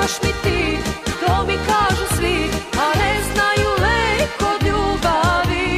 trebaš mi ti, to mi kažu svi, a ne znaju lek od ljubavi.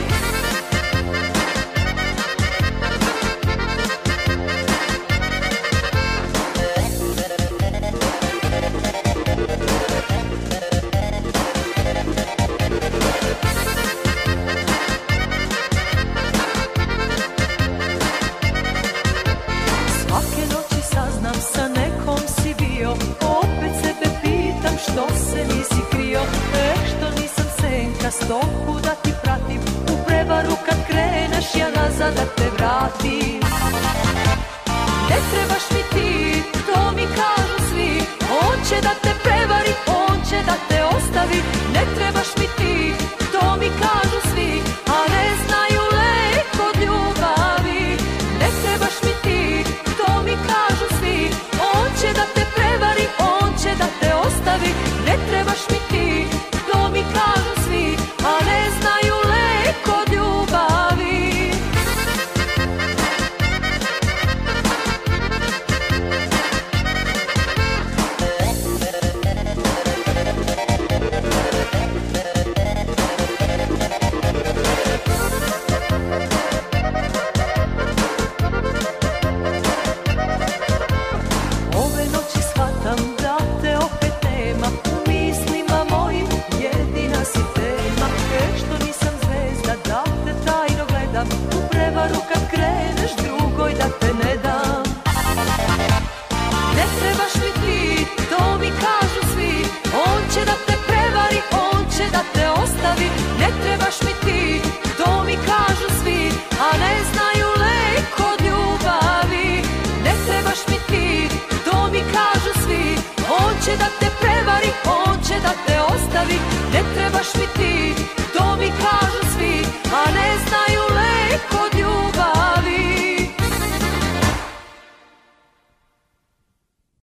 Svake noći saznam sa nekom si bio, opet sebe pitam što se nisi krio. Što nisam senka, stoku da ti pratim, u prevaru kad kreneš ja nazad da te vratim. Ne trebaš mi ti, to mi kažu svi, on će da te prevari, on će da te ostavi. Ne trebaš mi ti, to mi kažu svi, a ne znaju lek od ljubavi. Ne trebaš mi ti, to mi kažu svi, on će da te prevari, on će da te ostavi. Ne trebaš mi ti, to mi kažu svi, a ne znaju lek od ljubavi. Ove noći shvatam da te opet nema, u mislima mojim jedina si tema. Što nisam zvezda da te tajno gledam, u prevaru kad kreneš drugoj da te ne dam. Ne trebaš mi ti, to mi kažu svi, on će da te prevari, on će da te ostavi. Ne trebaš mi ti, to mi kažu svi, a ne znaju lek od ljubavi. Ne trebaš mi ti, to mi kažu svi, on će da te prevari, on će da te ostavi. Ne trebaš mi